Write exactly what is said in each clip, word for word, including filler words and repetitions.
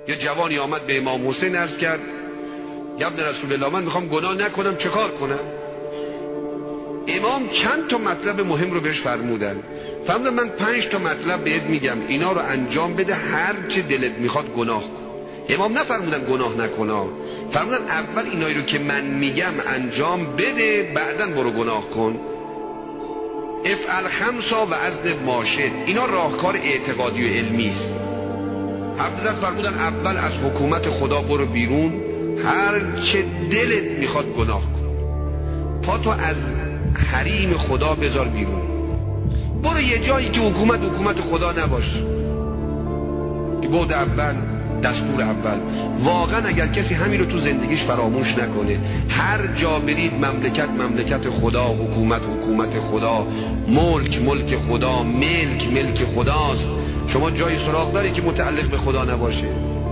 یه جوانی آمد به امام حسین عرض کرد یا ابن رسول الله من میخوام گناه نکنم چه کار کنم؟ امام چند تا مطلب مهم رو بهش فرمودن. فرمودن من پنج تا مطلب بهت میگم اینا رو انجام بده هر چه دلت میخواد گناه کن. امام نفرمودن گناه نکنا، فرمودن اول اینایی رو که من میگم انجام بده بعدن برو گناه کن. افعل خمسا و ازد ماشد، اینا راهکار اعتقادی و علمی است. حضرت فرمودن اول از حکومت خدا برو بیرون، هر چه دلت میخواد گناه کن. پاتو از حریم خدا بذار بیرون، برو یه جایی که حکومت حکومت خدا نباشه. این بود اول، دستور اول. واقعا اگر کسی همین رو تو زندگیش فراموش نکنه، هر جا برید مملکت مملکت خدا، حکومت حکومت خدا، ملک ملک خدا، ملک ملک خداست، شما جایی سراغ داری که متعلق به خدا نباشه.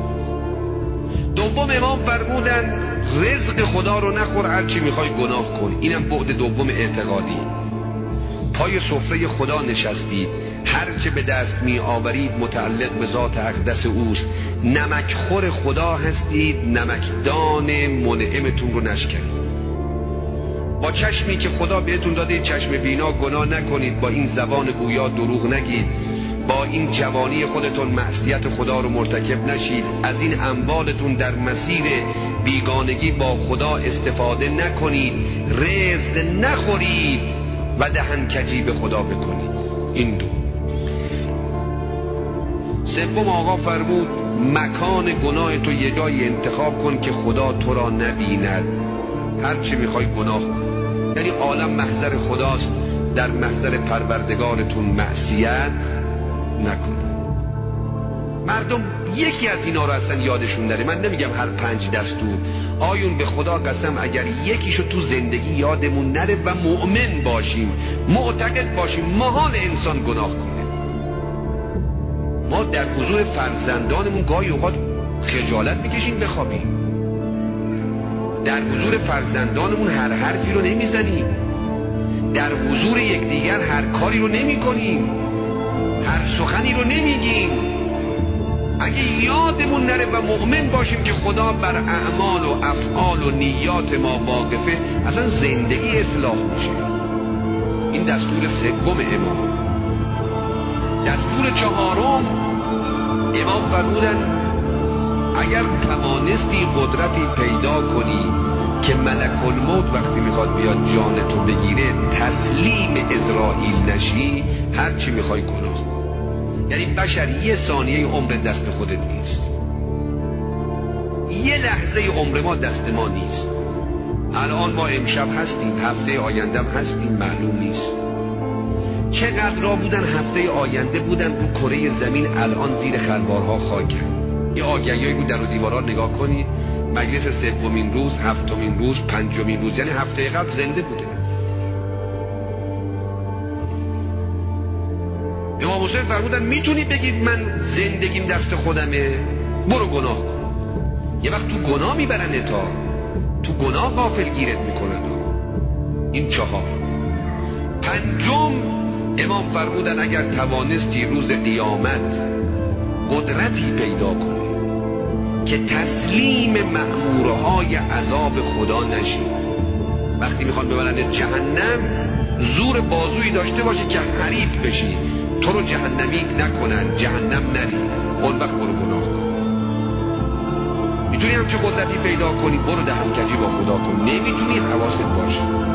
دوم امام فرمودن رزق خدا رو نخور، هر چی میخوای گناه کن. اینم بعد دوم اعتقادی. پای سفره خدا نشستید، هر چه به دست می آورید متعلق به ذات اقدس اوست. نمکخور خدا هستید، نمکدان منعمتون رو نشکنید. با چشمی که خدا بهتون داده چشم بینا گناه نکنید، با این زبان گویا دروغ نگید، با این جوانی خودتون معصیت خدا رو مرتکب نشید، از این اموالتون در مسیر بیگانگی با خدا استفاده نکنید، رزق نخورید و دهنکجی به خدا بکنید. این دو. سوم آقا فرمود مکان گناه تو یه جایی انتخاب کن که خدا تو را نبیند، هر چی میخوای گناه کن. یعنی عالم محضر خداست، در محضر پروردگارتون معصیت نکن. مردم یکی از اینا رو اصلا یادشون نره. من نمیگم هر پنج دستور، آیون به خدا قسم اگر یکیشو تو زندگی یادمون نره و مؤمن باشیم، معتقد باشیم محال انسان گناه کنه. ما در حضور فرزندانمون گاهی اوقات خجالت میکشیم بخوابیم، در حضور فرزندانمون هر حرفی رو نمیزنیم، در حضور یکدیگر هر کاری رو نمی کنیم، هر سخنی رو نمیگیم. اگه یادمون نره و مؤمن باشیم که خدا بر اعمال و افعال و نیات ما واقفه، اصلا زندگی اصلاح میشه. این دستور سوم امام. دستور چهارم امام فرمودن اگر توانستی قدرتی پیدا کنی که ملک الموت وقتی میخواد بیاد جانتو بگیره تسلیم اسرائیل نشی، هر چی میخوای گناه. یعنی بشر یه ثانیه عمر دست خودت نیست، یه لحظه عمر ما دست ما نیست. الان ما امشب هستیم، هفته آیندم هستیم، معلوم نیست. چقدر را بودن هفته آینده بودن رو کره زمین، الان زیر خلوارها خاک. یه آگهیایی بود در رو دیوارا نگاه کنید، مجلس سومین روز، هفتمین روز، پنجمین روز، یعنی هفته قبل زنده بوده. امام حسین فرمودن میتونی بگید من زندگیم دست خودمه؟ برو گناه کن. یه وقت تو گناه میبرن تا تو گناه غافل گیرت میکنن. این چهار. پنجم امام فرمودن اگر توانستی روز قیامت قدرتی پیدا کنی که تسلیم مأمورهای عذاب خدا نشی، وقتی میخوان ببرن جهنم زور بازویی داشته باشی که حریف بشی، تو رو جهنمی نکنن، جهنم نری، اون وقت برو گناه کن. میتونی همچه قدرتی پیدا کنی، برو دهنکجی با خدا کن. نمیتونی، حواست باشه.